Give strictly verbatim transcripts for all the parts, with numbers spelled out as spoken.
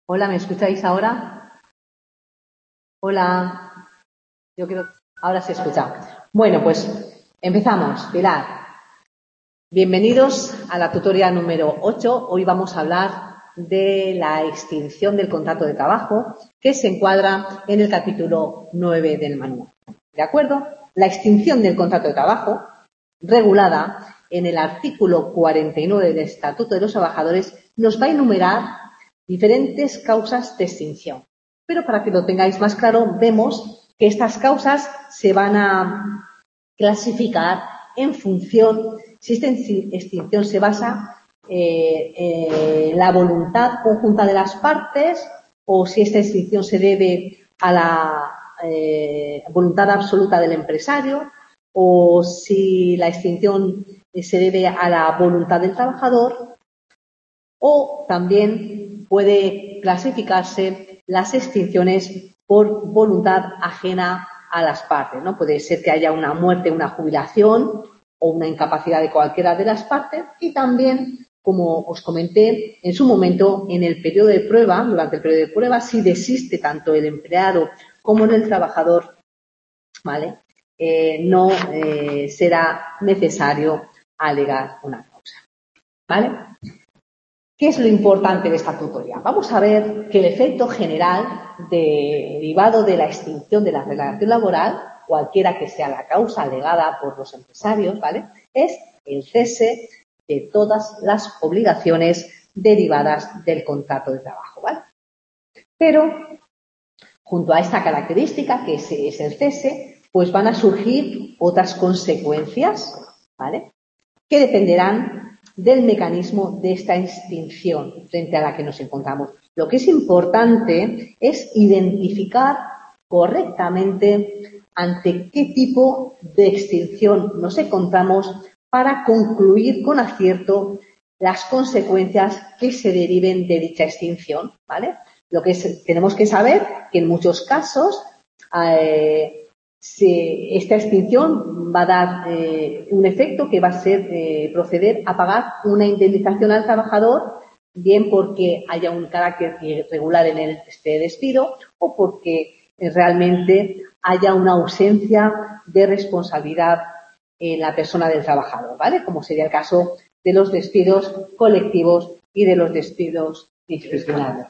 Hola, ¿me escucháis ahora? Hola, yo creo ahora se escucha. Bueno, pues empezamos. Pilar, bienvenidos a la tutoría número ocho. Hoy vamos a hablar de la extinción del contrato de trabajo que se encuadra en el capítulo nueve del manual. ¿De acuerdo? La extinción del contrato de trabajo, regulada en el artículo cuarenta y nueve del Estatuto de los Trabajadores, nos va a enumerar diferentes causas de extinción. Pero para que lo tengáis más claro, vemos que estas causas se van a clasificar en función, si esta extinción se basa eh, eh, en la voluntad conjunta de las partes o si esta extinción se debe a la eh, voluntad absoluta del empresario o si la extinción se debe a la voluntad del trabajador, o también puede clasificarse las extinciones por voluntad ajena a las partes, ¿no? Puede ser que haya una muerte, una jubilación o una incapacidad de cualquiera de las partes, y también, como os comenté en su momento, en el periodo de prueba, durante el periodo de prueba, si desiste tanto el empleado como el trabajador, ¿vale? Eh, no eh, será necesario alegar una causa, ¿vale? ¿Qué es lo importante de esta tutoría? Vamos a ver que el efecto general derivado de la extinción de la relación laboral, cualquiera que sea la causa alegada por los empresarios, ¿vale?, es el cese de todas las obligaciones derivadas del contrato de trabajo, ¿vale? Pero, junto a esta característica, que es el cese, pues van a surgir otras consecuencias, ¿vale?, que dependerán del mecanismo de esta extinción frente a la que nos encontramos. Lo que es importante es identificar correctamente ante qué tipo de extinción nos encontramos para concluir con acierto las consecuencias que se deriven de dicha extinción, ¿vale? Lo que es, tenemos que saber que en muchos casos eh, Si esta extinción va a dar eh, un efecto que va a ser eh, proceder a pagar una indemnización al trabajador, bien porque haya un carácter irregular en el, este despido o porque eh, realmente haya una ausencia de responsabilidad en la persona del trabajador, ¿vale? Como sería el caso de los despidos colectivos y de los despidos disciplinarios.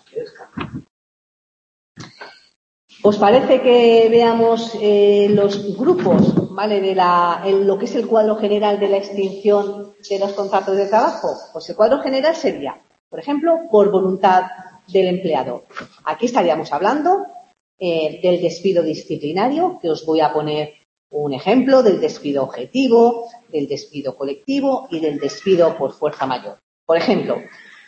¿Os parece que veamos eh, los grupos, ¿vale?, de la, en lo que es el cuadro general de la extinción de los contratos de trabajo? Pues el cuadro general sería, por ejemplo, por voluntad del empleado. Aquí estaríamos hablando eh, del despido disciplinario, que os voy a poner un ejemplo del despido objetivo, del despido colectivo y del despido por fuerza mayor. Por ejemplo,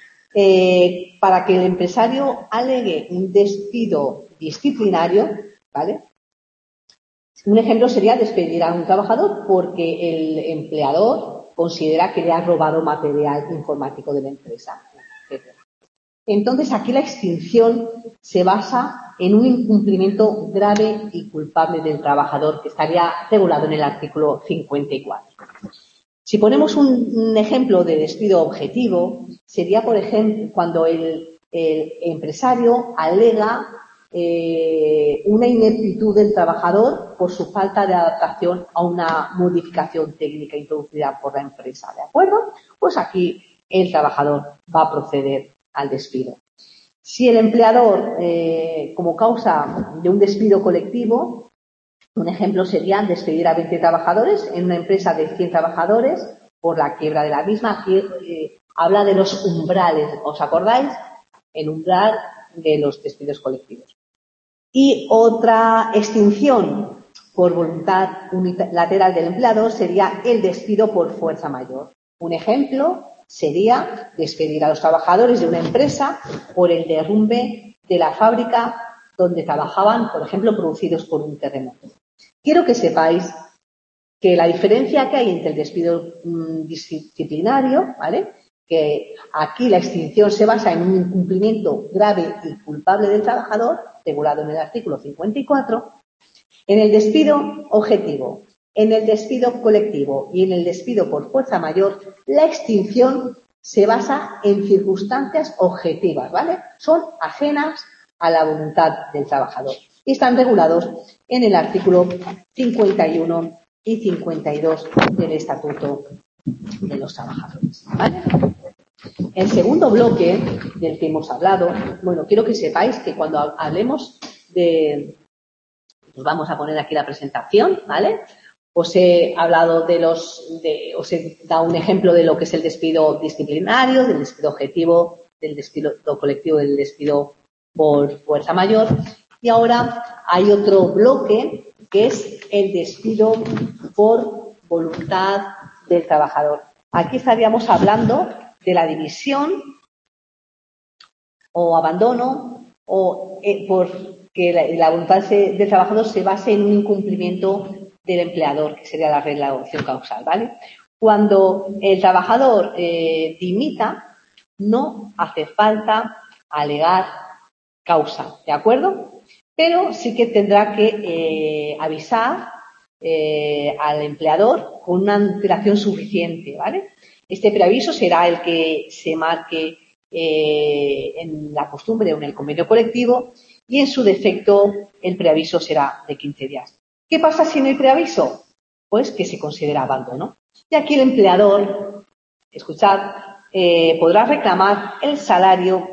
Eh, para que el empresario alegue un despido disciplinario, ¿vale? Un ejemplo sería despedir a un trabajador porque el empleador considera que le ha robado material informático de la empresa, etcétera. Entonces, aquí la extinción se basa en un incumplimiento grave y culpable del trabajador, que estaría regulado en el artículo cincuenta y cuatro. Si ponemos un, un ejemplo de despido objetivo, sería, por ejemplo, cuando el, el empresario alega eh, una ineptitud del trabajador por su falta de adaptación a una modificación técnica introducida por la empresa, ¿de acuerdo? Pues aquí el trabajador va a proceder al despido. Si el empleador, eh, como causa de un despido colectivo, un ejemplo sería despedir a veinte trabajadores en una empresa de cien trabajadores por la quiebra de la misma. Aquí eh, habla de los umbrales, ¿os acordáis? El umbral de los despidos colectivos. Y otra extinción por voluntad unilateral del empleador sería el despido por fuerza mayor. Un ejemplo sería despedir a los trabajadores de una empresa por el derrumbe de la fábrica donde trabajaban, por ejemplo, producidos por un terremoto. Quiero que sepáis que la diferencia que hay entre el despido mmm, disciplinario, ¿vale?, que aquí la extinción se basa en un incumplimiento grave y culpable del trabajador, regulado en el artículo cincuenta y cuatro, en el despido objetivo, en el despido colectivo y en el despido por fuerza mayor, la extinción se basa en circunstancias objetivas, ¿vale? Son ajenas a la voluntad del trabajador y están regulados en el artículo cincuenta y uno y cincuenta y dos del Estatuto de los Trabajadores, ¿vale? El segundo bloque del que hemos hablado, bueno, quiero que sepáis que cuando hablemos de, pues vamos a poner aquí la presentación, ¿vale? Os he hablado de los, de, os he dado un ejemplo de lo que es el despido disciplinario, del despido objetivo, del despido colectivo, del despido por fuerza mayor. Y ahora hay otro bloque que es el despido por voluntad del trabajador. Aquí estaríamos hablando de la dimisión o abandono o eh, porque la, la voluntad se, del trabajador se base en un incumplimiento del empleador, que sería la regla de opción causal, ¿vale? Cuando el trabajador eh, dimita, no hace falta alegar causa, ¿de acuerdo? Pero sí que tendrá que eh, avisar eh, al empleador con una antelación suficiente, ¿vale? Este preaviso será el que se marque eh, en la costumbre o en el convenio colectivo y en su defecto el preaviso será de quince días. ¿Qué pasa si no hay preaviso? Pues que se considera abandono. Y aquí el empleador, escuchad, eh, podrá reclamar el salario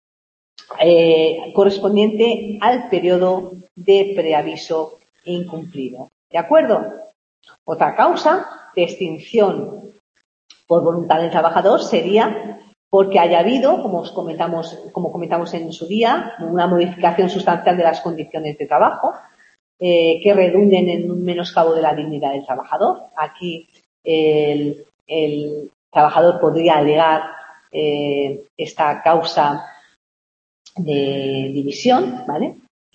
eh, correspondiente al periodo de preaviso incumplido. ¿De acuerdo? Otra causa de extinción por voluntad del trabajador sería porque haya habido, como os comentamos, como comentamos en su día, una modificación sustancial de las condiciones de trabajo, Eh, que redunden en un menoscabo de la dignidad del trabajador. Aquí el, el trabajador podría alegar eh, esta causa de división, ¿vale?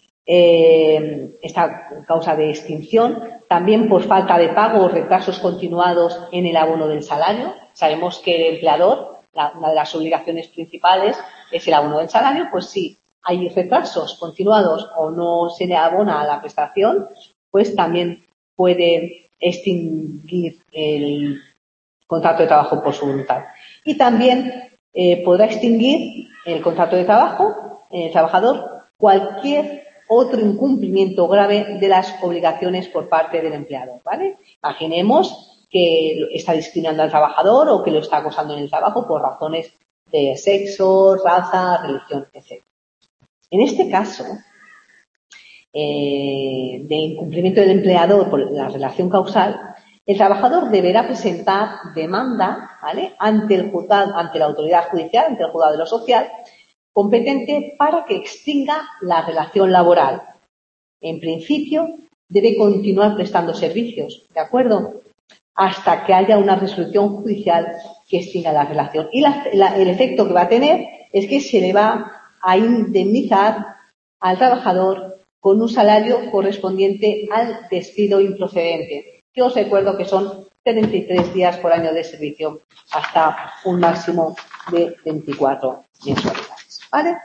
Eh, esta causa de extinción, también por falta de pago o retrasos continuados en el abono del salario. Sabemos que el empleador, la, una de las obligaciones principales es el abono del salario, pues sí. Hay retrasos continuados o no se le abona a la prestación, pues también puede extinguir el contrato de trabajo por su voluntad. Y también eh, podrá extinguir el contrato de trabajo, el trabajador, cualquier otro incumplimiento grave de las obligaciones por parte del empleador, ¿vale? Imaginemos que está discriminando al trabajador o que lo está acosando en el trabajo por razones de sexo, raza, religión, etcétera. En este caso, eh, de incumplimiento del empleador por la relación causal, el trabajador deberá presentar demanda, ¿vale?, ante el juzgado, ante la autoridad judicial, ante el juzgado de lo social, competente para que extinga la relación laboral. En principio, debe continuar prestando servicios, ¿de acuerdo?, hasta que haya una resolución judicial que extinga la relación. Y la, la, el efecto que va a tener es que se le va a indemnizar al trabajador con un salario correspondiente al despido improcedente, que os recuerdo que son treinta y tres días por año de servicio hasta un máximo de veinticuatro mensualidades, ¿vale?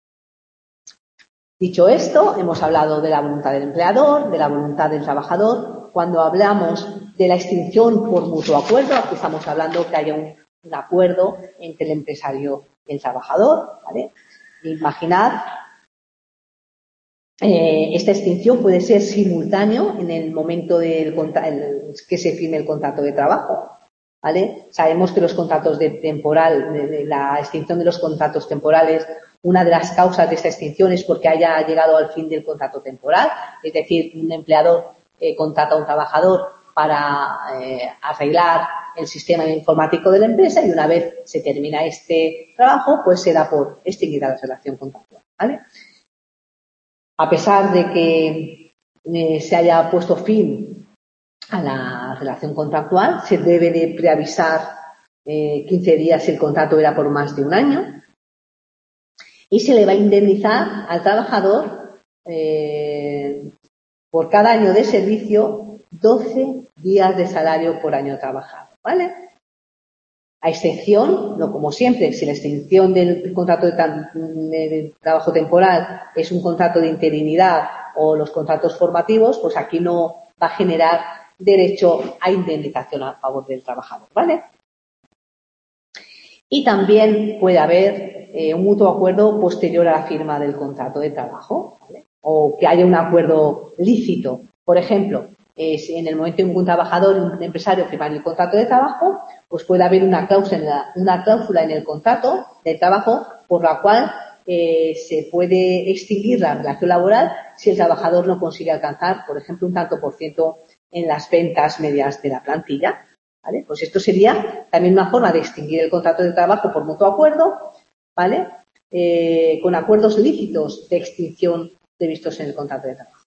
Dicho esto, hemos hablado de la voluntad del empleador, de la voluntad del trabajador. Cuando hablamos de la extinción por mutuo acuerdo, aquí estamos hablando que haya un, un acuerdo entre el empresario y el trabajador, ¿vale? Imaginad, eh, esta extinción puede ser simultáneo en el momento del el, que se firme el contrato de trabajo, ¿vale? Sabemos que los contratos de temporal, de, de la extinción de los contratos temporales, una de las causas de esta extinción es porque haya llegado al fin del contrato temporal, es decir, un empleador eh, contrata a un trabajador para eh, arreglar el sistema informático de la empresa y una vez se termina este trabajo, pues se da por extinguida la relación contractual, ¿vale? A pesar de que eh, se haya puesto fin a la relación contractual, se debe de preavisar eh, quince días si el contrato era por más de un año y se le va a indemnizar al trabajador eh, por cada año de servicio doce días de salario por año trabajado, ¿vale? A excepción, no como siempre, si la extinción del contrato de, de, de trabajo temporal es un contrato de interinidad o los contratos formativos, pues aquí no va a generar derecho a indemnización a favor del trabajador, ¿vale? Y también puede haber eh, un mutuo acuerdo posterior a la firma del contrato de trabajo, ¿vale? O que haya un acuerdo lícito. Por ejemplo, eh, si en el momento en que un trabajador y un empresario firman el contrato de trabajo, pues puede haber una cláusula, una cláusula en el contrato de trabajo por la cual eh, se puede extinguir la relación laboral si el trabajador no consigue alcanzar, por ejemplo, un tanto por ciento en las ventas medias de la plantilla. ¿Vale? Pues esto sería también una forma de extinguir el contrato de trabajo por mutuo acuerdo, ¿vale? Eh, con acuerdos lícitos de extinción previstos en el contrato de trabajo.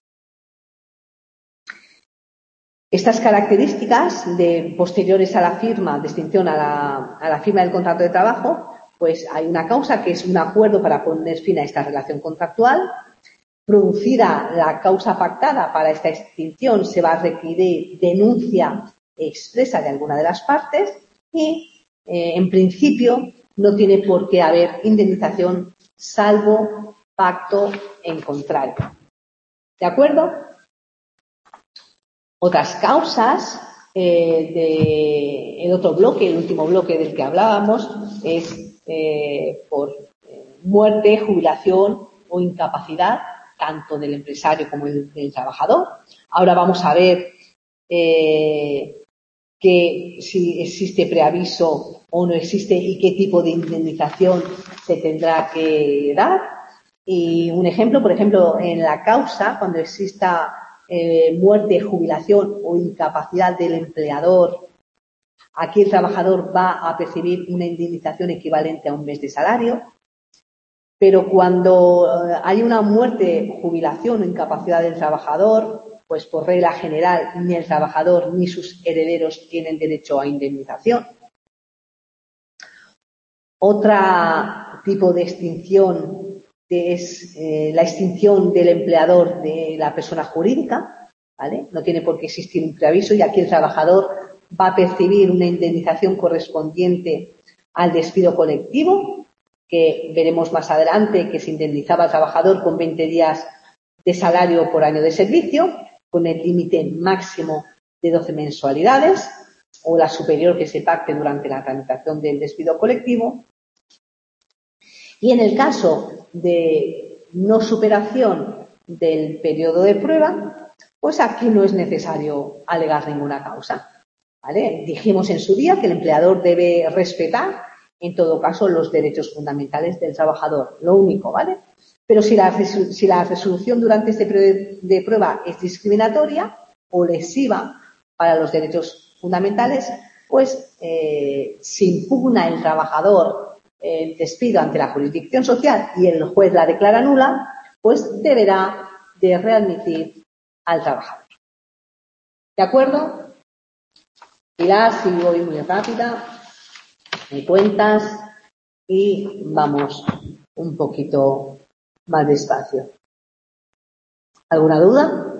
Estas características de posteriores a la firma, de extinción a la, a la firma del contrato de trabajo, pues hay una causa que es un acuerdo para poner fin a esta relación contractual. Producida la causa pactada para esta extinción, se va a requerir denuncia expresa de alguna de las partes y, eh, en principio, no tiene por qué haber indemnización salvo pacto en contrario. ¿De acuerdo? Otras causas, eh, de, el otro bloque, el último bloque del que hablábamos, es eh, por eh, muerte, jubilación o incapacidad, tanto del empresario como del, del trabajador. Ahora vamos a ver eh, que si existe preaviso o no existe y qué tipo de indemnización se tendrá que dar. Y un ejemplo, por ejemplo, en la causa, cuando exista eh, muerte, jubilación o incapacidad del empleador, aquí el trabajador va a percibir una indemnización equivalente a un mes de salario. Pero cuando hay una muerte, jubilación o incapacidad del trabajador, pues por regla general ni el trabajador ni sus herederos tienen derecho a indemnización. Otro tipo de extinción es eh, la extinción del empleador de la persona jurídica, ¿vale? No tiene por qué existir un preaviso y aquí el trabajador va a percibir una indemnización correspondiente al despido colectivo, que veremos más adelante que se indemnizaba al trabajador con veinte días de salario por año de servicio, con el límite máximo de doce mensualidades o la superior que se pacte durante la tramitación del despido colectivo. Y en el caso de no superación del periodo de prueba, pues aquí no es necesario alegar ninguna causa, ¿vale? Dijimos en su día que el empleador debe respetar en todo caso los derechos fundamentales del trabajador, lo único, ¿vale? Pero si la, si la resolución durante este periodo de prueba es discriminatoria o lesiva para los derechos fundamentales, pues eh, si impugna el trabajador el despido ante la jurisdicción social y el juez la declara nula, pues deberá de readmitir al trabajador. ¿De acuerdo? Pilar, si voy muy rápida, me cuentas y vamos un poquito más despacio. ¿Alguna duda?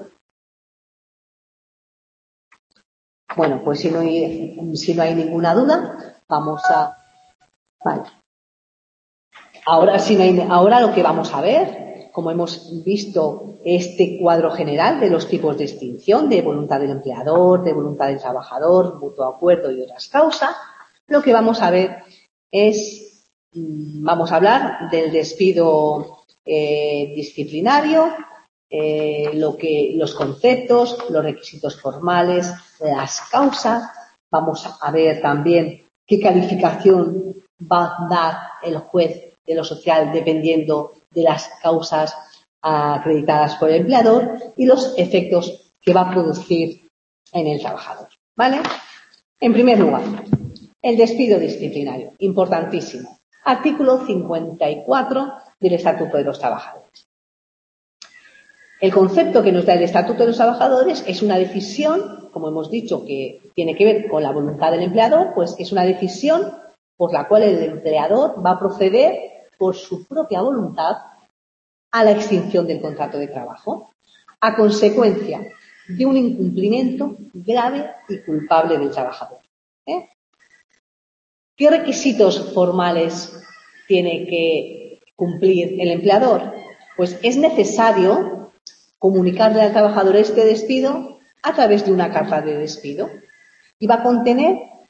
Bueno, pues si no hay, si no hay ninguna duda, vamos a... Vale. Ahora, si no hay, ahora lo que vamos a ver, como hemos visto este cuadro general de los tipos de extinción, de voluntad del empleador, de voluntad del trabajador, mutuo acuerdo y otras causas, lo que vamos a ver es, vamos a hablar del despido eh, disciplinario, eh, lo que, los conceptos, los requisitos formales, las causas. Vamos a ver también qué calificación va a dar el juez de lo social dependiendo de las causas acreditadas por el empleador y los efectos que va a producir en el trabajador, ¿vale? En primer lugar, el despido disciplinario, importantísimo. Artículo cincuenta y cuatro del Estatuto de los Trabajadores. El concepto que nos da el Estatuto de los Trabajadores es una decisión, como hemos dicho, que tiene que ver con la voluntad del empleador, pues es una decisión por la cual el empleador va a proceder por su propia voluntad a la extinción del contrato de trabajo, a consecuencia de un incumplimiento grave y culpable del trabajador. ¿Eh? ¿Qué requisitos formales tiene que cumplir el empleador? Pues es necesario comunicarle al trabajador este despido a través de una carta de despido y va a contener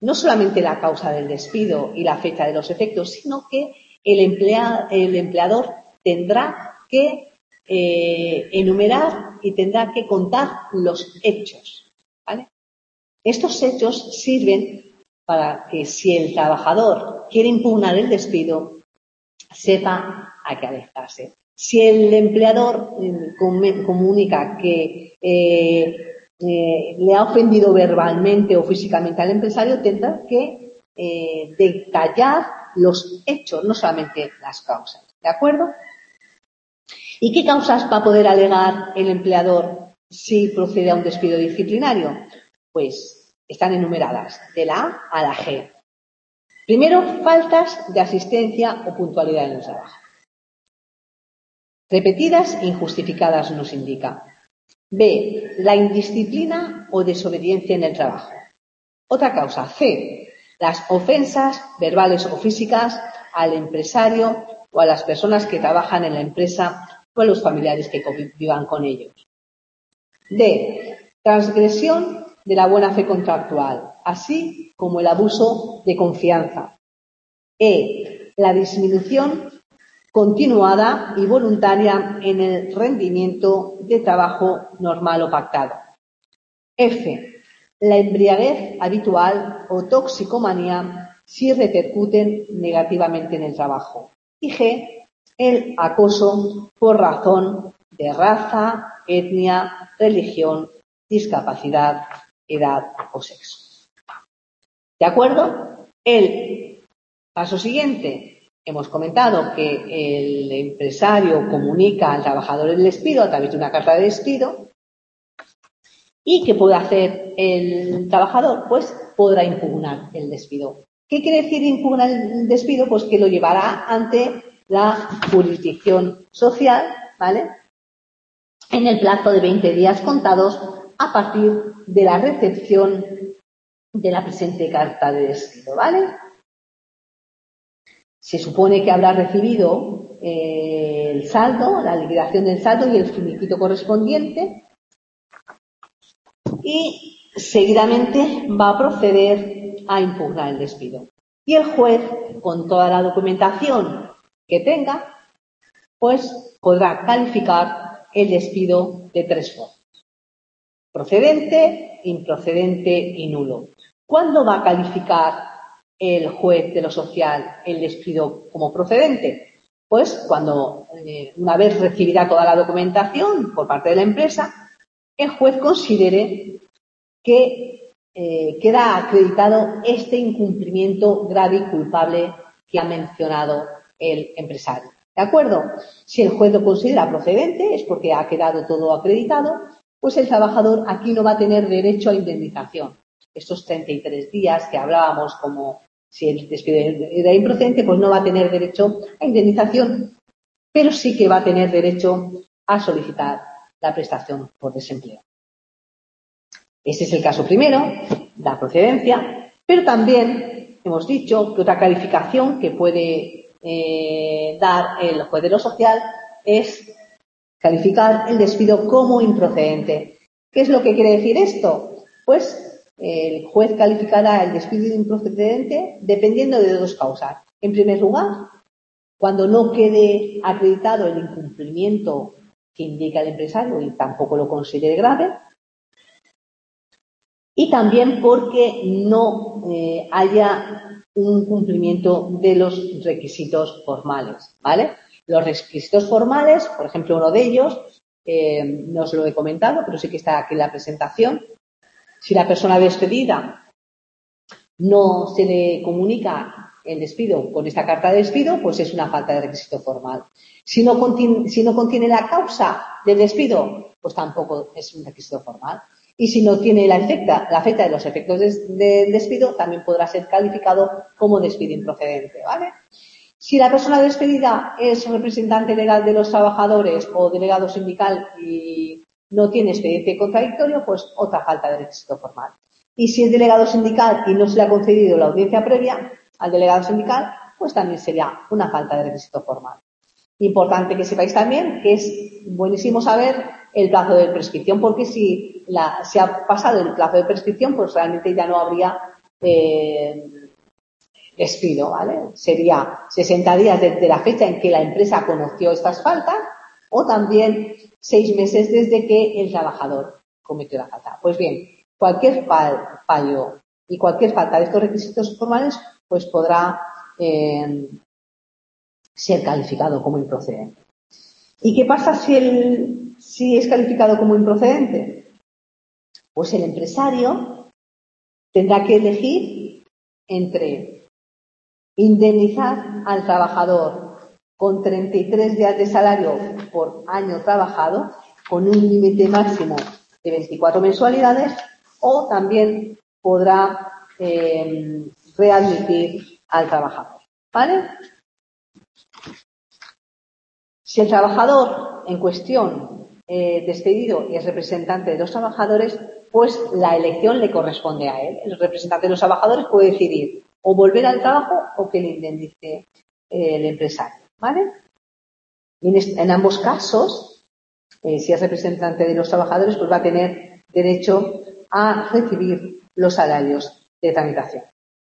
no solamente la causa del despido y la fecha de los efectos, sino que el, emplea, el empleador tendrá que eh, enumerar y tendrá que contar los hechos, ¿vale? Estos hechos sirven para que si el trabajador quiere impugnar el despido, sepa a qué alejarse. Si el empleador comunica que eh, eh, le ha ofendido verbalmente o físicamente al empresario, tendrá que eh, detallar los hechos, no solamente las causas. ¿De acuerdo? ¿Y qué causas va a poder alegar el empleador si procede a un despido disciplinario? Pues están enumeradas de la A a la G. Primero, faltas de asistencia o puntualidad en el trabajo. Repetidas e injustificadas nos indica. B, la indisciplina o desobediencia en el trabajo. Otra causa, C, las ofensas verbales o físicas al empresario o a las personas que trabajan en la empresa o a los familiares que convivan con ellos. D, transgresión de la buena fe contractual, así como el abuso de confianza. E, la disminución continuada y voluntaria en el rendimiento de trabajo normal o pactado. F, la embriaguez habitual o toxicomanía si repercuten negativamente en el trabajo. Y G, el acoso por razón de raza, etnia, religión, discapacidad, edad o sexo. ¿De acuerdo? El paso siguiente. Hemos comentado que el empresario comunica al trabajador el despido a través de una carta de despido. ¿Y qué puede hacer el trabajador? Pues podrá impugnar el despido. ¿Qué quiere decir impugnar el despido? Pues que lo llevará ante la jurisdicción social, ¿vale? En el plazo de veinte días contados a partir de la recepción de la presente carta de despido, ¿vale? Se supone que habrá recibido eh, el saldo, la liquidación del saldo y el finiquito correspondiente y seguidamente va a proceder a impugnar el despido. Y el juez, con toda la documentación que tenga, pues podrá calificar el despido de tres formas: procedente, improcedente y nulo. ¿Cuándo va a calificar el juez de lo social el despido como procedente? Pues cuando, eh, una vez recibida toda la documentación por parte de la empresa, el juez considere que eh, queda acreditado este incumplimiento grave y culpable que ha mencionado el empresario. ¿De acuerdo? Si el juez lo considera procedente, es porque ha quedado todo acreditado, pues el trabajador aquí no va a tener derecho a indemnización. Estos treinta y tres días que hablábamos como si el despido era improcedente, pues no va a tener derecho a indemnización, pero sí que va a tener derecho a solicitar la prestación por desempleo. Este es el caso primero, la procedencia, pero también hemos dicho que otra calificación que puede eh, dar el juez de lo social es calificar el despido como improcedente. ¿Qué es lo que quiere decir esto? Pues el juez calificará el despido improcedente dependiendo de dos causas. En primer lugar, cuando no quede acreditado el incumplimiento que indica el empresario y tampoco lo considere grave, y también porque no eh, haya un cumplimiento de los requisitos formales, ¿vale? Los requisitos formales, por ejemplo, uno de ellos, eh, no os lo he comentado, pero sí que está aquí en la presentación. Si la persona despedida no se le comunica el despido con esta carta de despido, pues es una falta de requisito formal. Si no contiene, si no contiene la causa del despido, pues tampoco es un requisito formal. Y si no tiene la fecha, la fecha de los efectos del de despido, también podrá ser calificado como despido improcedente, ¿vale? Si la persona despedida es representante legal de los trabajadores o delegado sindical y no tiene expediente contradictorio, pues otra falta de requisito formal. Y si es delegado sindical y no se le ha concedido la audiencia previa al delegado sindical, pues también sería una falta de requisito formal. Importante que sepáis también que es buenísimo saber el plazo de prescripción, porque si la, se ha pasado el plazo de prescripción, pues realmente ya no habría eh, despido, ¿vale? Sería sesenta días desde la fecha en que la empresa conoció estas faltas o también seis meses desde que el trabajador cometió la falta. Pues bien, cualquier fallo y cualquier falta de estos requisitos formales pues podrá eh, ser calificado como improcedente. ¿Y qué pasa si, el, si es calificado como improcedente? Pues el empresario tendrá que elegir entre indemnizar al trabajador con treinta y tres días de salario por año trabajado, con un límite máximo de veinticuatro mensualidades, o también podrá eh, readmitir al trabajador. ¿Vale? Si el trabajador en cuestión eh, despedido y es representante de los trabajadores, pues la elección le corresponde a él. El representante de los trabajadores puede decidir o volver al trabajo o que le indemnice eh, el empresario. ¿Vale? Y en, en ambos casos, eh, si es representante de los trabajadores, pues va a tener derecho a recibir los salarios de tramitación.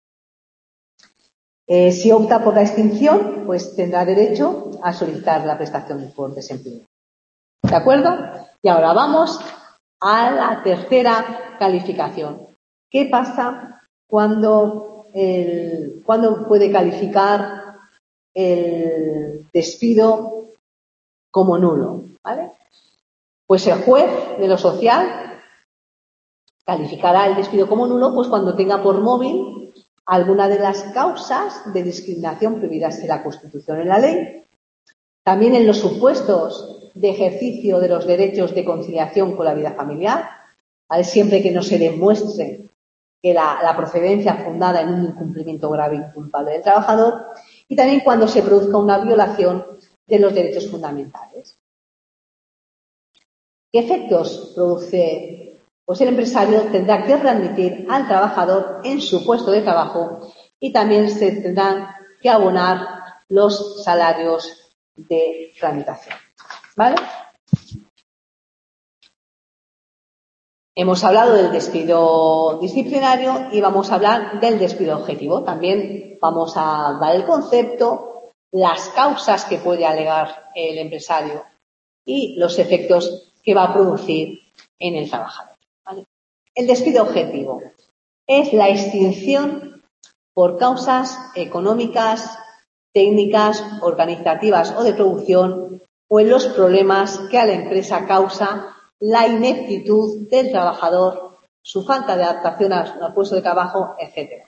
Eh, si opta por la extinción, pues tendrá derecho a solicitar la prestación por desempleo. ¿De acuerdo? Y ahora vamos a la tercera calificación. ¿Qué pasa cuando, el, cuando puede calificar el despido como nulo? ¿Vale? Pues el juez de lo social calificará el despido como nulo pues cuando tenga por móvil alguna de las causas de discriminación previstas en la Constitución y en la ley. También en los supuestos de ejercicio de los derechos de conciliación con la vida familiar, ¿vale? Siempre que no se demuestre que la, la procedencia fundada en un incumplimiento grave e inculpable del trabajador, y también cuando se produzca una violación de los derechos fundamentales. ¿Qué efectos produce? Pues el empresario tendrá que readmitir al trabajador en su puesto de trabajo y también se tendrán que abonar los salarios de tramitación. ¿Vale? Hemos hablado del despido disciplinario y vamos a hablar del despido objetivo. También vamos a dar el concepto, las causas que puede alegar el empresario y los efectos que va a producir en el trabajador. ¿Vale? El despido objetivo es la extinción por causas económicas, técnicas, organizativas o de producción o en los problemas que a la empresa causa la ineptitud del trabajador, su falta de adaptación al puesto de trabajo, etcétera.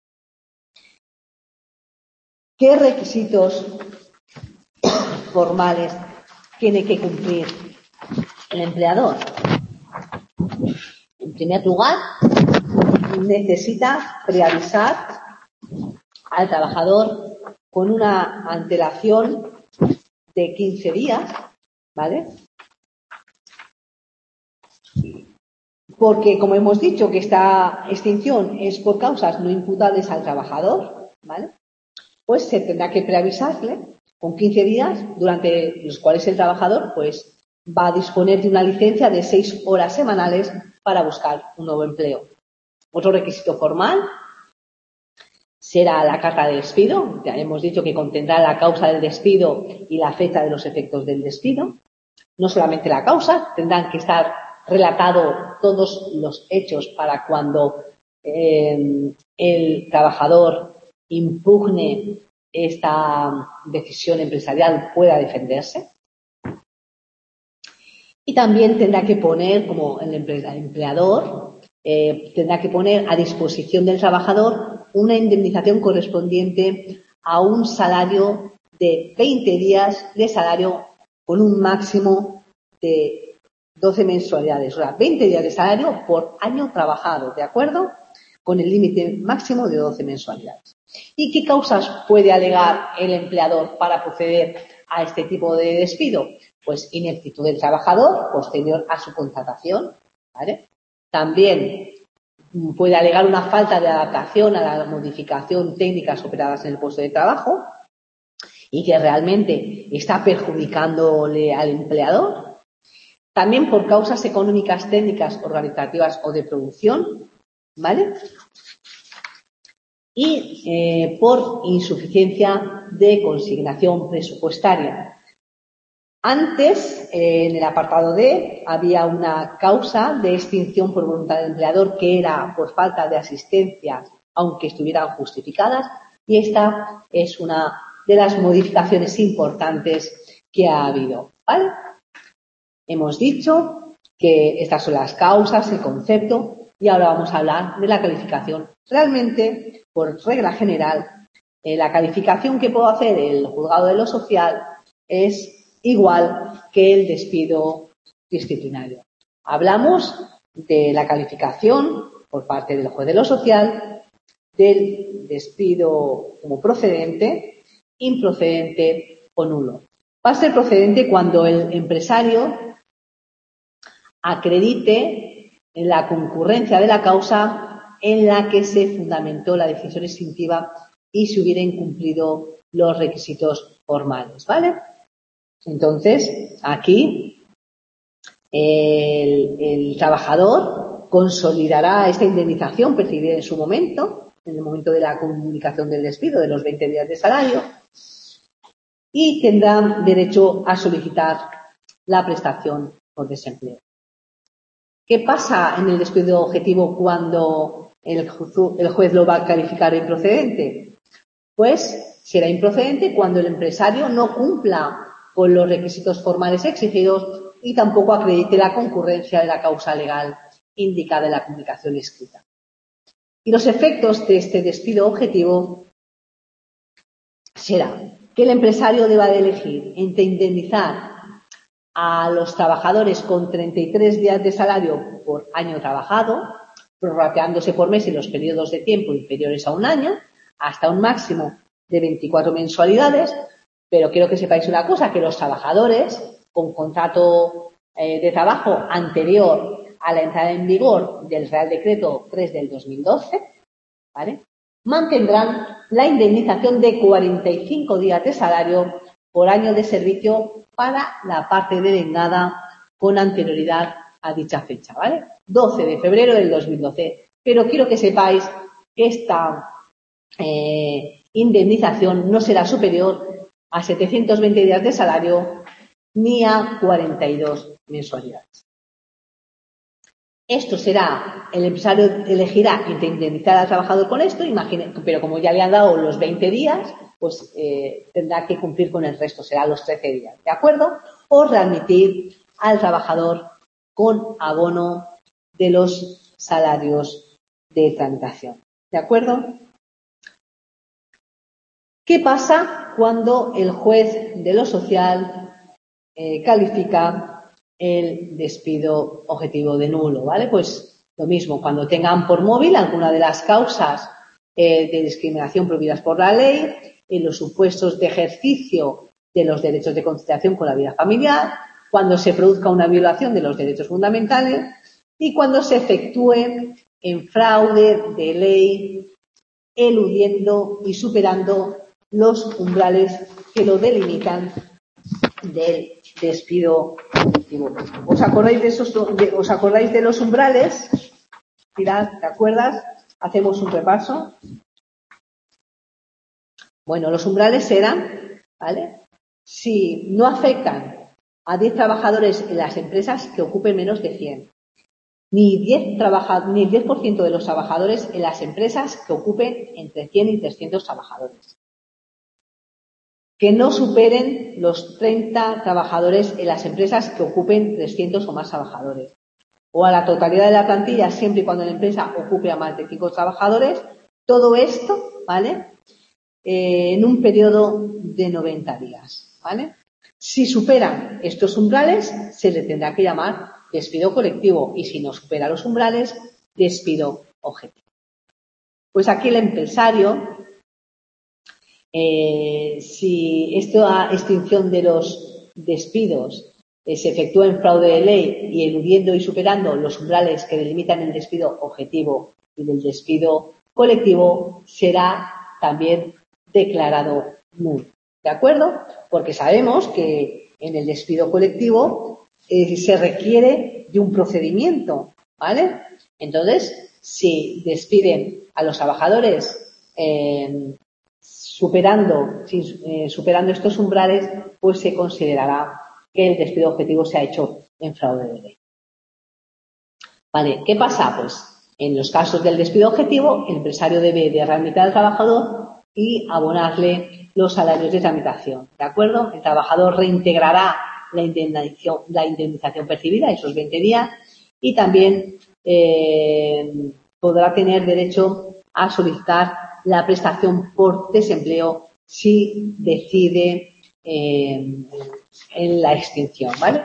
¿Qué requisitos formales tiene que cumplir el empleador? En primer lugar, necesita preavisar al trabajador con una antelación de quince días, ¿vale? Porque, como hemos dicho, que esta extinción es por causas no imputables al trabajador, ¿vale? Pues se tendrá que preavisarle con quince días, durante los cuales el trabajador pues va a disponer de una licencia de seis horas semanales para buscar un nuevo empleo. Otro requisito formal será la carta de despido. Ya hemos dicho que contendrá la causa del despido y la fecha de los efectos del despido. No solamente la causa, tendrán que estar relatados todos los hechos para cuando eh, el trabajador impugne esta decisión empresarial pueda defenderse. Y también tendrá que poner, como el empleador, eh, tendrá que poner a disposición del trabajador una indemnización correspondiente a un salario de veinte días de salario con un máximo de doce mensualidades. O sea, veinte días de salario por año trabajado, ¿de acuerdo? Con el límite máximo de doce mensualidades. ¿Y qué causas puede alegar el empleador para proceder a este tipo de despido? Pues ineptitud del trabajador posterior a su contratación, ¿vale? También puede alegar una falta de adaptación a la modificación técnicas operadas en el puesto de trabajo y que realmente está perjudicándole al empleador. También por causas económicas, técnicas, organizativas o de producción, ¿vale? y eh, por insuficiencia de consignación presupuestaria. Antes, eh, en el apartado D, había una causa de extinción por voluntad del empleador que era por falta de asistencia, aunque estuvieran justificadas, y esta es una de las modificaciones importantes que ha habido, ¿vale? Hemos dicho que estas son las causas, el concepto, y ahora vamos a hablar de la calificación. Realmente, por regla general, eh, la calificación que puede hacer el juzgado de lo social es igual que el despido disciplinario. Hablamos de la calificación por parte del juez de lo social, del despido como procedente, improcedente o nulo. Va a ser procedente cuando el empresario acredite la concurrencia de la causa en la que se fundamentó la decisión extintiva y se hubieran incumplido los requisitos formales, ¿vale? Entonces, aquí el, el trabajador consolidará esta indemnización percibida en su momento, en el momento de la comunicación del despido de los veinte días de salario, y tendrá derecho a solicitar la prestación por desempleo. ¿Qué pasa en el despido objetivo cuando el, el juez lo va a calificar improcedente? Pues será improcedente cuando el empresario no cumpla con los requisitos formales exigidos y tampoco acredite la concurrencia de la causa legal indicada en la comunicación escrita. Y los efectos de este despido objetivo será que el empresario deba de elegir entre indemnizar a los trabajadores con treinta y tres días de salario por año trabajado, prorrateándose por mes en los periodos de tiempo inferiores a un año, hasta un máximo de veinticuatro mensualidades, pero quiero que sepáis una cosa, que los trabajadores con contrato eh, de trabajo anterior a la entrada en vigor del Real Decreto tres del dos mil doce, ¿vale?, mantendrán la indemnización de cuarenta y cinco días de salario por año de servicio para la parte devengada con anterioridad a dicha fecha, ¿vale? doce de febrero del dos mil doce. Pero quiero que sepáis que esta eh, indemnización no será superior a setecientos veinte días de salario ni a cuarenta y dos mensualidades. Esto será, el empresario elegirá indemnizar al trabajador con esto, imagine, pero como ya le han dado los veinte días, pues eh, tendrá que cumplir con el resto, será los trece días, ¿de acuerdo? O readmitir al trabajador con abono de los salarios de tramitación, ¿de acuerdo? ¿Qué pasa cuando el juez de lo social eh, califica el despido objetivo de nulo, ¿vale? Pues lo mismo, cuando tengan por móvil alguna de las causas eh, de discriminación prohibidas por la ley, en los supuestos de ejercicio de los derechos de conciliación con la vida familiar, cuando se produzca una violación de los derechos fundamentales y cuando se efectúe en fraude de ley, eludiendo y superando los umbrales que lo delimitan del despido colectivo. ¿Os acordáis de esos, de, os acordáis de los umbrales? Mirad, ¿te acuerdas? Hacemos un repaso. Bueno, los umbrales eran, ¿vale?, si no afectan a diez trabajadores en las empresas que ocupen menos de cien, ni diez trabaja, ni el diez por ciento de los trabajadores en las empresas que ocupen entre cien y trescientos trabajadores. Que no superen los treinta trabajadores en las empresas que ocupen trescientos o más trabajadores. O a la totalidad de la plantilla, siempre y cuando la empresa ocupe a más de cinco trabajadores. Todo esto, ¿vale?, Eh, en un periodo de noventa días, ¿vale? Si superan estos umbrales, se le tendrá que llamar despido colectivo y si no supera los umbrales, despido objetivo. Pues aquí el empresario, eh, si esta extinción de los despidos eh, se efectúa en fraude de ley y eludiendo y superando los umbrales que delimitan el despido objetivo y del despido colectivo, será también declarado nulo, ¿de acuerdo? Porque sabemos que en el despido colectivo eh, se requiere de un procedimiento, ¿vale? Entonces, si despiden a los trabajadores eh, superando, si, eh, superando estos umbrales, pues se considerará que el despido objetivo se ha hecho en fraude de ley. Vale, ¿qué pasa? Pues en los casos del despido objetivo, el empresario debe de readmitir al trabajador y abonarle los salarios de tramitación, ¿de acuerdo? El trabajador reintegrará la indemnización, la indemnización percibida, esos veinte días, y también eh, podrá tener derecho a solicitar la prestación por desempleo si decide eh, en la extinción, ¿vale?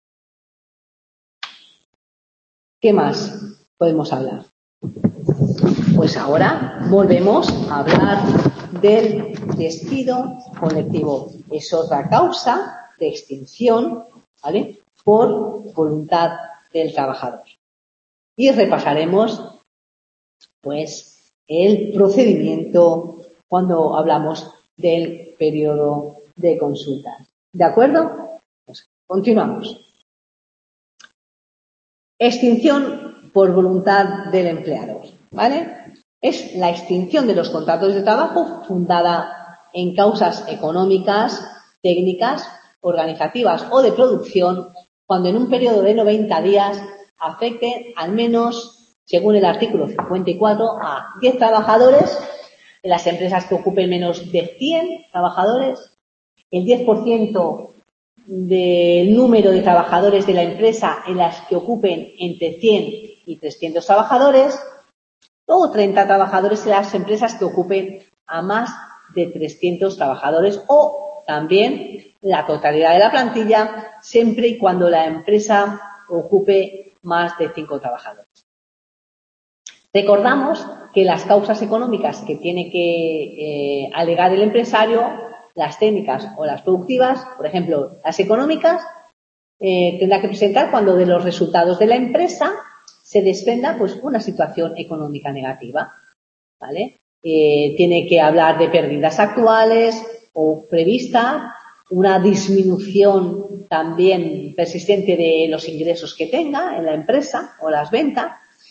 ¿Qué más podemos hablar? Pues ahora volvemos a hablar del despido colectivo. Es otra causa de extinción, ¿vale?, por voluntad del trabajador. Y repasaremos, pues, el procedimiento cuando hablamos del periodo de consulta. ¿De acuerdo? Pues continuamos. Extinción por voluntad del empleador, ¿vale? Es la extinción de los contratos de trabajo fundada en causas económicas, técnicas, organizativas o de producción, cuando en un periodo de noventa días afecte al menos, según el artículo cincuenta y cuatro, a diez trabajadores en las empresas que ocupen menos de cien trabajadores, el diez por ciento del número de trabajadores de la empresa en las que ocupen entre cien y trescientos trabajadores, o treinta trabajadores en las empresas que ocupen a más de trescientos trabajadores, o también la totalidad de la plantilla, siempre y cuando la empresa ocupe más de cinco trabajadores. Recordamos que las causas económicas que tiene que eh, alegar el empresario, las técnicas o las productivas, por ejemplo, las económicas, eh, tendrá que presentar cuando de los resultados de la empresa se desprenda, pues, una situación económica negativa, ¿vale? Eh, tiene que hablar de pérdidas actuales o prevista, una disminución también persistente de los ingresos que tenga en la empresa o las ventas.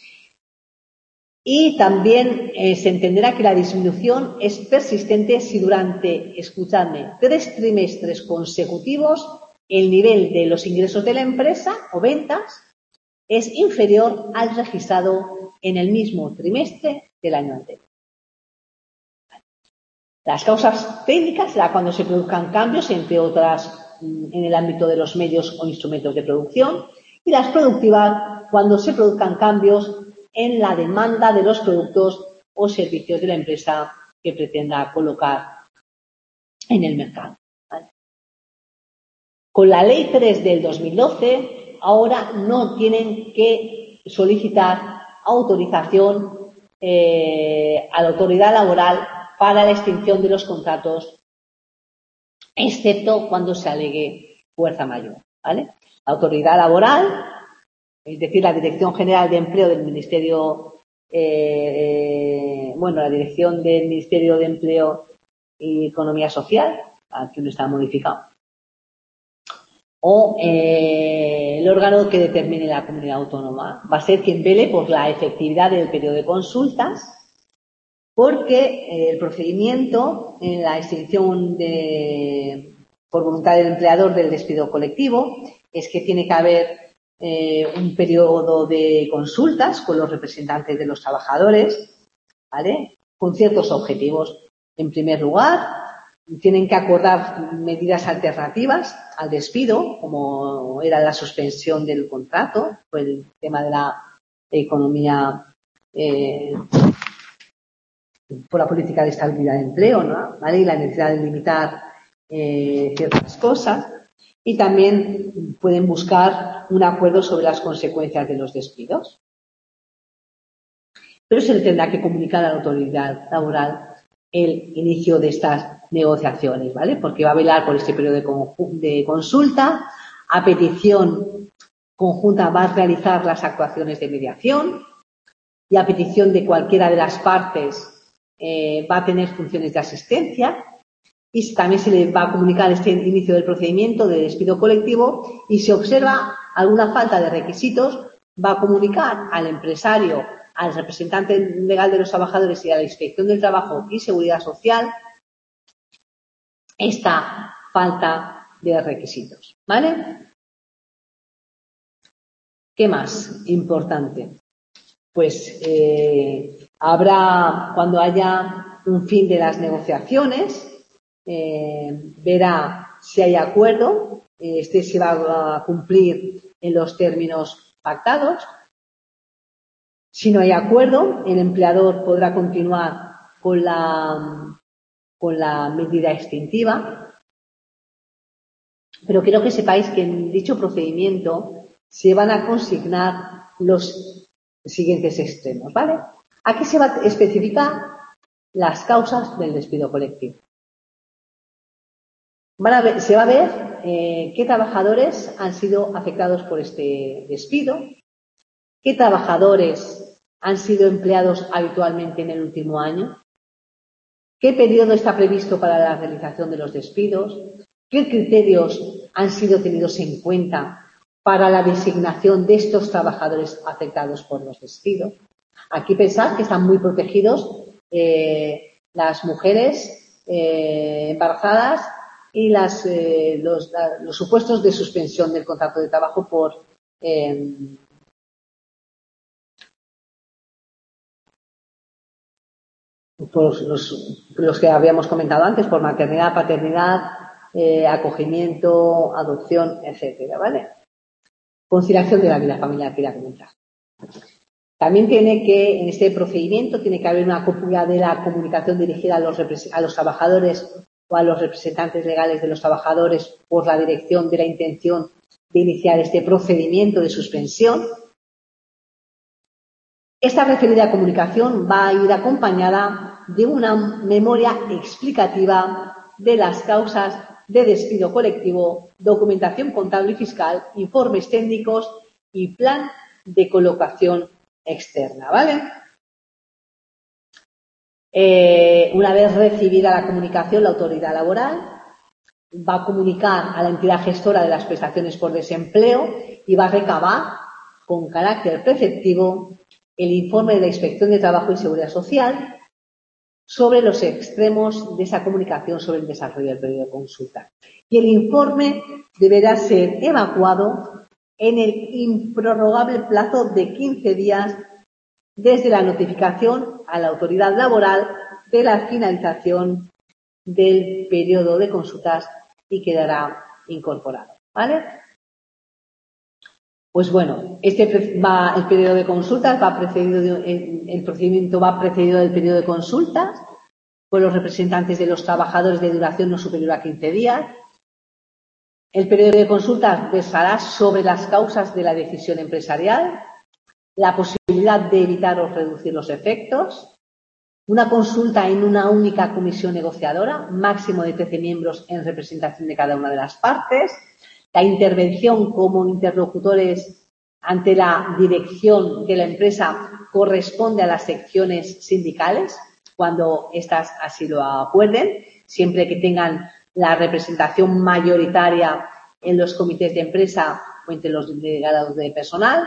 Y también eh, se entenderá que la disminución es persistente si durante, escuchadme, tres trimestres consecutivos el nivel de los ingresos de la empresa o ventas es inferior al registrado en el mismo trimestre del año anterior. Las causas técnicas será cuando se produzcan cambios, entre otras, en el ámbito de los medios o instrumentos de producción, y las productivas cuando se produzcan cambios en la demanda de los productos o servicios de la empresa que pretenda colocar en el mercado, ¿vale? Con la Ley tres del dos mil doce, ahora no tienen que solicitar autorización eh, a la autoridad laboral para la extinción de los contratos, excepto cuando se alegue fuerza mayor, ¿vale? La autoridad laboral, es decir, la Dirección General de Empleo del Ministerio, eh, eh, bueno, la Dirección del Ministerio de Empleo y Economía Social, aquí no está modificado, o eh, el órgano que determine la comunidad autónoma, va a ser quien vele por la efectividad del periodo de consultas, porque eh, el procedimiento en la extinción de, por voluntad del empleador del despido colectivo es que tiene que haber Eh, un periodo de consultas con los representantes de los trabajadores, ¿vale?, con ciertos objetivos. En primer lugar, tienen que acordar medidas alternativas al despido, como era la suspensión del contrato, pues el tema de la economía eh, por la política de estabilidad de empleo, ¿no?, ¿vale?, y la necesidad de limitar eh, ciertas cosas. Y también pueden buscar un acuerdo sobre las consecuencias de los despidos. Pero se le tendrá que comunicar a la autoridad laboral el inicio de estas negociaciones, ¿vale? Porque va a velar por este periodo de, de consulta. A petición conjunta va a realizar las actuaciones de mediación y a petición de cualquiera de las partes eh, va a tener funciones de asistencia. Y también se le va a comunicar este inicio del procedimiento de despido colectivo, y si observa alguna falta de requisitos, va a comunicar al empresario al representante legal de los trabajadores y a la Inspección del Trabajo y Seguridad Social esta falta de requisitos, ¿vale? ¿Qué más importante? Pues eh, habrá, cuando haya un fin de las negociaciones, eh, verá si hay acuerdo, eh, este se va a cumplir en los términos pactados. Si no hay acuerdo, el empleador podrá continuar con la, con la medida extintiva. Pero quiero que sepáis que en dicho procedimiento se van a consignar los siguientes extremos, ¿vale? Aquí se va a especificar las causas del despido colectivo. Van a ver, se va a ver eh, qué trabajadores han sido afectados por este despido, qué trabajadores han sido empleados habitualmente en el último año, qué periodo está previsto para la realización de los despidos, qué criterios han sido tenidos en cuenta para la designación de estos trabajadores afectados por los despidos. Aquí pensad que están muy protegidos eh, las mujeres eh, embarazadas y las, eh, los, la, los supuestos de suspensión del contrato de trabajo por eh, por los, los que habíamos comentado antes, por maternidad, paternidad, eh, acogimiento, adopción, etcétera, ¿vale? Conciliación de la vida familiar, quería comentar. También tiene que, en este procedimiento, tiene que haber una copia de la comunicación dirigida a los, a los trabajadores o a los representantes legales de los trabajadores por la dirección de la intención de iniciar este procedimiento de suspensión. Esta referida comunicación va a ir acompañada de una memoria explicativa de las causas de despido colectivo, documentación contable y fiscal, informes técnicos y plan de colocación externa, ¿vale? Eh, una vez recibida la comunicación, la autoridad laboral va a comunicar a la entidad gestora de las prestaciones por desempleo y va a recabar con carácter preceptivo el informe de la Inspección de Trabajo y Seguridad Social sobre los extremos de esa comunicación sobre el desarrollo del periodo de consulta. Y el informe deberá ser evacuado en el improrrogable plazo de quince días desde la notificación a la autoridad laboral de la finalización del periodo de consultas y quedará incorporado, ¿vale? Pues bueno, este va, el periodo de consultas va precedido de, el procedimiento va precedido del periodo de consultas con los representantes de los trabajadores de duración no superior a quince días. El periodo de consultas versará sobre las causas de la decisión empresarial, la posibilidad de evitar o reducir los efectos, una consulta en una única comisión negociadora, máximo de trece miembros en representación de cada una de las partes, la intervención como interlocutores ante la dirección de la empresa corresponde a las secciones sindicales, cuando éstas así lo acuerden, siempre que tengan la representación mayoritaria en los comités de empresa o entre los delegados de personal.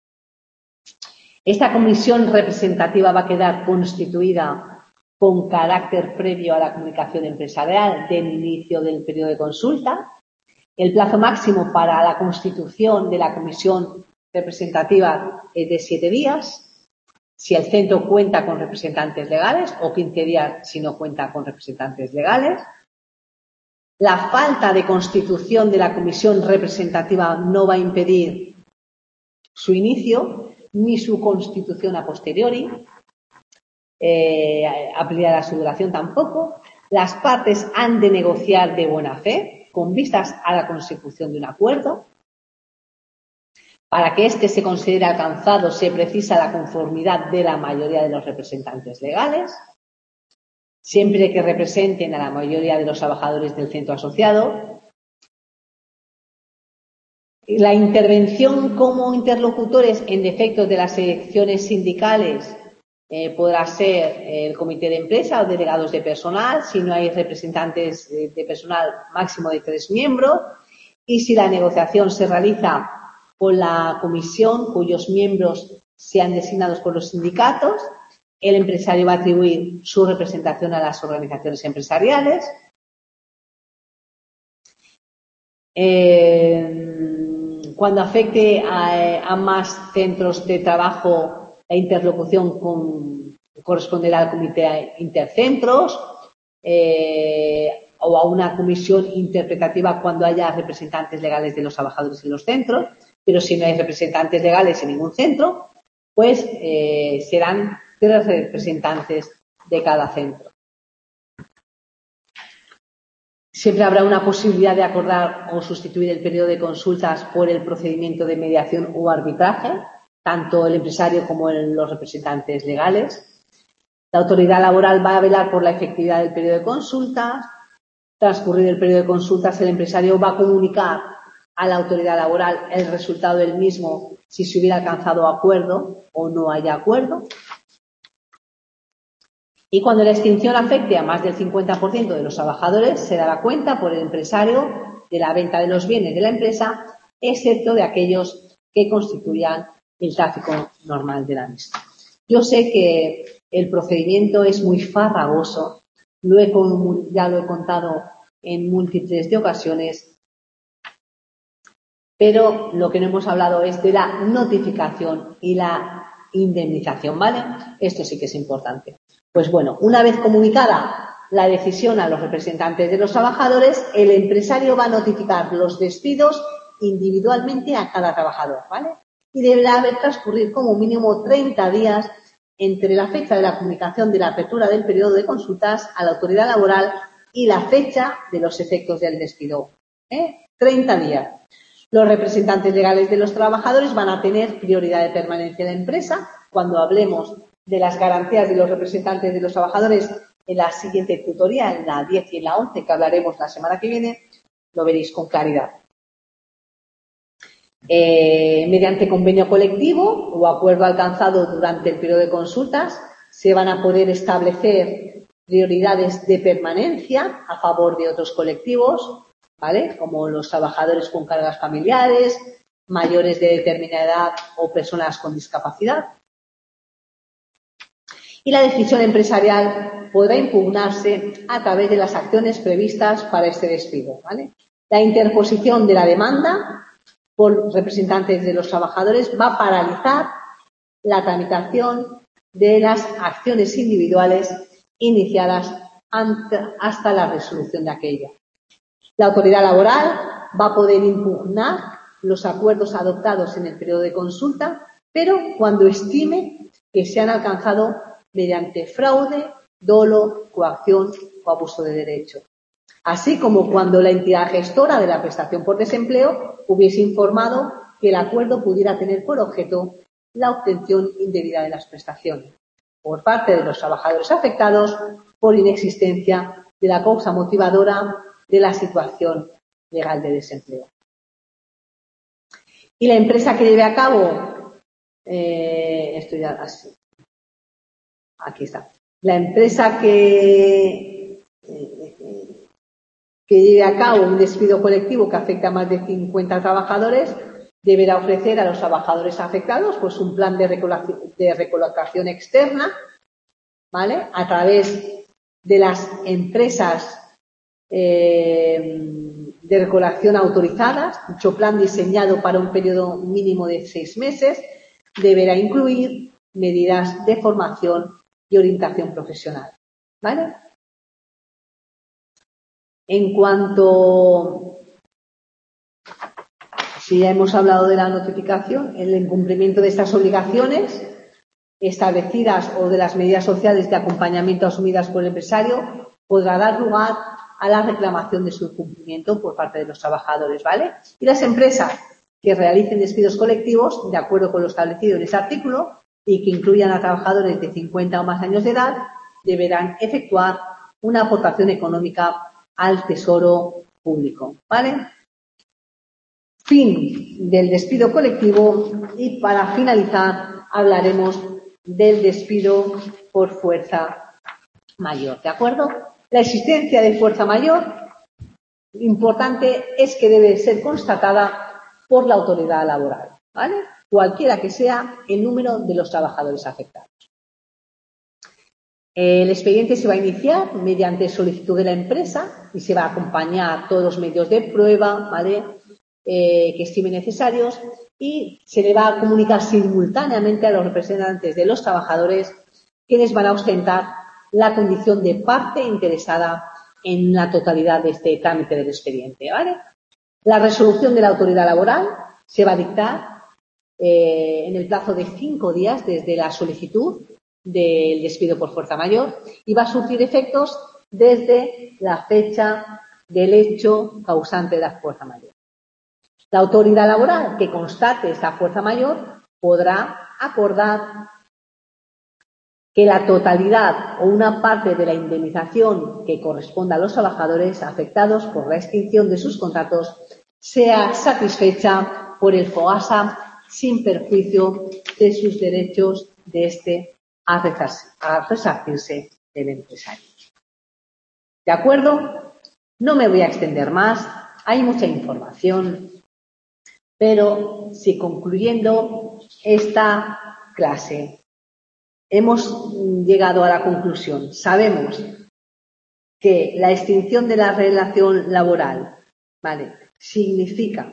Esta comisión representativa va a quedar constituida con carácter previo a la comunicación empresarial del inicio del periodo de consulta. El plazo máximo para la constitución de la comisión representativa es de siete días, si el centro cuenta con representantes legales, o quince días si no cuenta con representantes legales. La falta de constitución de la comisión representativa no va a impedir su inicio ni su constitución a posteriori, eh, ampliará su duración tampoco. Las partes han de negociar de buena fe con vistas a la consecución de un acuerdo. Para que éste se considere alcanzado se precisa la conformidad de la mayoría de los representantes legales, siempre que representen a la mayoría de los trabajadores del centro asociado. La intervención como interlocutores en defectos de las secciones sindicales eh, podrá ser el comité de empresa o delegados de personal, si no hay representantes de personal máximo de tres miembros, y si la negociación se realiza con la comisión cuyos miembros sean designados por los sindicatos. El empresario va a atribuir su representación a las organizaciones empresariales. Eh, cuando afecte a, a más centros de trabajo, la interlocución con, corresponderá al comité intercentros eh, o a una comisión interpretativa cuando haya representantes legales de los trabajadores en los centros, pero si no hay representantes legales en ningún centro, pues eh, serán tres representantes de cada centro. Siempre habrá una posibilidad de acordar o sustituir el periodo de consultas por el procedimiento de mediación o arbitraje, tanto el empresario como el, los representantes legales. La autoridad laboral va a velar por la efectividad del periodo de consultas. Transcurrido el periodo de consultas, el empresario va a comunicar a la autoridad laboral el resultado del mismo si se hubiera alcanzado acuerdo o no haya acuerdo. Y cuando la extinción afecte a más del cincuenta por ciento de los trabajadores, se dará cuenta por el empresario de la venta de los bienes de la empresa, excepto de aquellos que constituyan el tráfico normal de la misma. Yo sé que el procedimiento es muy farragoso, lo he, ya lo he contado en múltiples de ocasiones, pero lo que no hemos hablado es de la notificación y la indemnización, ¿vale? Esto sí que es importante. Pues bueno, una vez comunicada la decisión a los representantes de los trabajadores, el empresario va a notificar los despidos individualmente a cada trabajador, ¿vale? Y deberá haber transcurrir como mínimo treinta días entre la fecha de la comunicación de la apertura del periodo de consultas a la autoridad laboral y la fecha de los efectos del despido. ¿eh? treinta días. Los representantes legales de los trabajadores van a tener prioridad de permanencia en la empresa. Cuando hablemos de las garantías de los representantes de los trabajadores en la siguiente tutoría, en la diez y en la once, que hablaremos la semana que viene, lo veréis con claridad. Eh, mediante convenio colectivo o acuerdo alcanzado durante el periodo de consultas, se van a poder establecer prioridades de permanencia a favor de otros colectivos, ¿vale? Como los trabajadores con cargas familiares, mayores de determinada edad o personas con discapacidad. Y la decisión empresarial podrá impugnarse a través de las acciones previstas para este despido, ¿vale? La interposición de la demanda por representantes de los trabajadores va a paralizar la tramitación de las acciones individuales iniciadas hasta la resolución de aquella. La autoridad laboral va a poder impugnar los acuerdos adoptados en el periodo de consulta, pero cuando estime que se han alcanzado mediante fraude, dolo, coacción o abuso de derecho. Así como cuando la entidad gestora de la prestación por desempleo hubiese informado que el acuerdo pudiera tener por objeto la obtención indebida de las prestaciones por parte de los trabajadores afectados por inexistencia de la causa motivadora de la situación legal de desempleo. Y la empresa que lleve a cabo, eh, esto ya así, aquí está, la empresa que, eh, que lleve a cabo un despido colectivo que afecta a más de cincuenta trabajadores deberá ofrecer a los trabajadores afectados pues un plan de recolocación, de recolocación externa, ¿vale? A través de las empresas eh, de recolocación autorizadas. Dicho plan, diseñado para un periodo mínimo de seis meses, deberá incluir medidas de formación y orientación profesional, ¿vale? En cuanto, si ya hemos hablado de la notificación, el incumplimiento de estas obligaciones establecidas o de las medidas sociales de acompañamiento asumidas por el empresario podrá dar lugar a la reclamación de su incumplimiento por parte de los trabajadores, ¿vale? Y las empresas que realicen despidos colectivos, de acuerdo con lo establecido en ese artículo, y que incluyan a trabajadores de cincuenta o más años de edad, deberán efectuar una aportación económica al tesoro público, ¿vale? Fin del despido colectivo y para finalizar hablaremos del despido por fuerza mayor, ¿de acuerdo? La existencia de fuerza mayor, importante, es que debe ser constatada por la autoridad laboral, ¿vale? cualquiera que sea el número de los trabajadores afectados. El expediente se va a iniciar mediante solicitud de la empresa y se va a acompañar todos los medios de prueba, ¿vale?, eh, que estimen necesarios, y se le va a comunicar simultáneamente a los representantes de los trabajadores, quienes van a ostentar la condición de parte interesada en la totalidad de este trámite del expediente, ¿vale? La resolución de la autoridad laboral se va a dictar eh, en el plazo de cinco días desde la solicitud del despido por fuerza mayor y va a surtir efectos desde la fecha del hecho causante de la fuerza mayor. La autoridad laboral que constate esta fuerza mayor podrá acordar que la totalidad o una parte de la indemnización que corresponda a los trabajadores afectados por la extinción de sus contratos sea satisfecha por el FOGASA sin perjuicio de sus derechos de este a resarcirse del empresario. ¿De acuerdo? No me voy a extender más, hay mucha información, pero si concluyendo esta clase hemos llegado a la conclusión, sabemos que la extinción de la relación laboral, ¿vale?, significa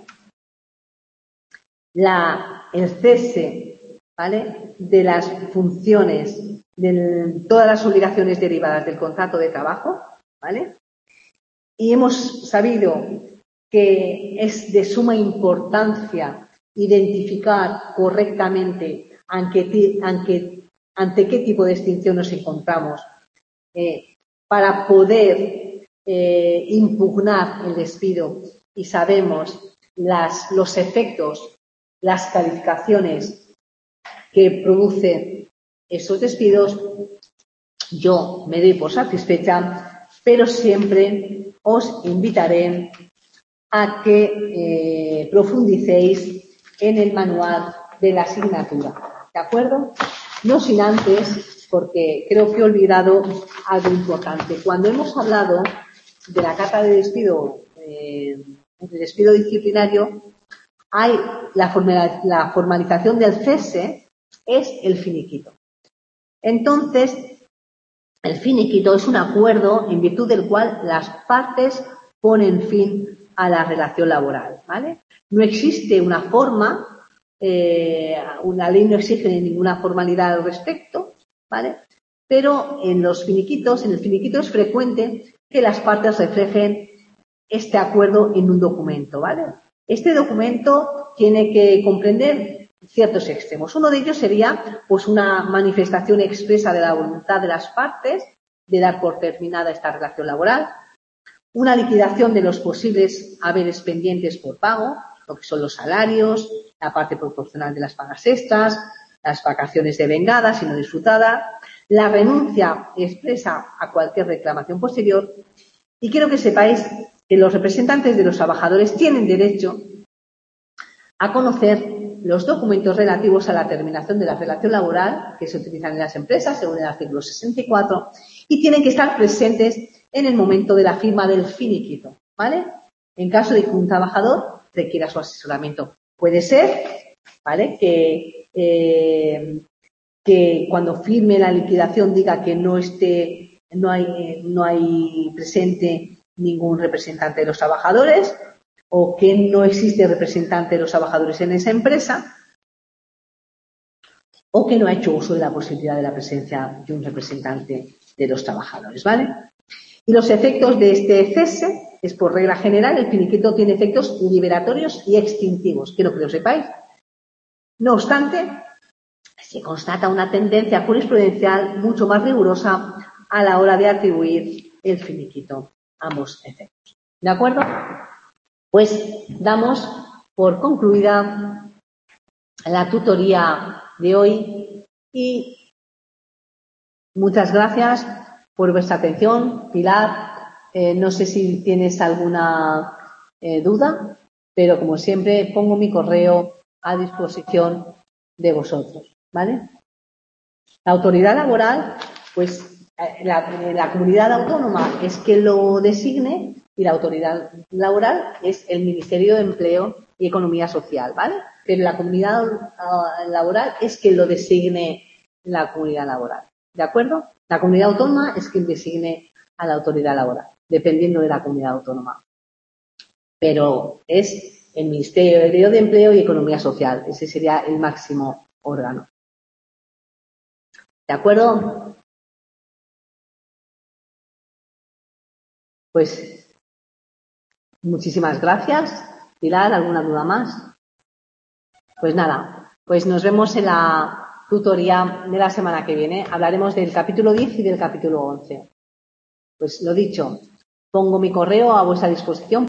la, el cese, ¿vale?, de las funciones, de todas las obligaciones derivadas del contrato de trabajo, ¿vale? Y hemos sabido que es de suma importancia identificar correctamente ante, ante, ante qué tipo de extinción nos encontramos eh, para poder eh, impugnar el despido, y sabemos las, los efectos, las calificaciones que producen esos despidos. Yo me doy por satisfecha, pero siempre os invitaré a que eh, profundicéis en el manual de la asignatura, ¿de acuerdo? No sin antes, porque creo que he olvidado algo importante. Cuando hemos hablado de la carta de despido, eh, de despido disciplinario, hay la, formal, la formalización del cese, es el finiquito. Entonces, el finiquito es un acuerdo en virtud del cual las partes ponen fin a la relación laboral, ¿vale? No existe una forma, eh, una ley no exige ninguna formalidad al respecto, ¿vale? Pero en los finiquitos, en el finiquito es frecuente que las partes reflejen este acuerdo en un documento, ¿vale? Este documento tiene que comprender ciertos extremos. Uno de ellos sería, pues, una manifestación expresa de la voluntad de las partes de dar por terminada esta relación laboral, una liquidación de los posibles haberes pendientes por pago, lo que son los salarios, la parte proporcional de las pagas extras, las vacaciones devengadas y no disfrutadas, la renuncia expresa a cualquier reclamación posterior. Y quiero que sepáis que los representantes de los trabajadores tienen derecho a conocer los documentos relativos a la terminación de la relación laboral que se utilizan en las empresas según el artículo sesenta y cuatro y tienen que estar presentes en el momento de la firma del finiquito, ¿vale? En caso de que un trabajador requiera su asesoramiento. Puede ser, ¿vale?, que, eh, que cuando firme la liquidación diga que no esté, no hay, no hay presente ningún representante de los trabajadores, o que no existe representante de los trabajadores en esa empresa, o que no ha hecho uso de la posibilidad de la presencia de un representante de los trabajadores, ¿vale? Y los efectos de este cese es, por regla general, el finiquito tiene efectos liberatorios y extintivos. Quiero que lo sepáis. No obstante, se constata una tendencia jurisprudencial mucho más rigurosa a la hora de atribuir el finiquito a ambos efectos. ¿De acuerdo? Pues damos por concluida la tutoría de hoy y muchas gracias por vuestra atención. Pilar, eh, no sé si tienes alguna eh, duda, pero como siempre pongo mi correo a disposición de vosotros, ¿vale? La autoridad laboral, pues la, la comunidad autónoma es que lo designe y la autoridad laboral es el Ministerio de Empleo y economía social, ¿vale? Pero la comunidad laboral es quien lo designe la comunidad laboral, ¿de acuerdo? La comunidad autónoma es quien designe a la autoridad laboral, dependiendo de la comunidad autónoma. Pero es el Ministerio de Empleo y Economía Social, ese sería el máximo órgano. ¿De acuerdo? Pues muchísimas gracias. Pilar, ¿alguna duda más? Pues nada, pues nos vemos en la tutoría de la semana que viene. Hablaremos del capítulo diez y del capítulo once. Pues lo dicho, pongo mi correo a vuestra disposición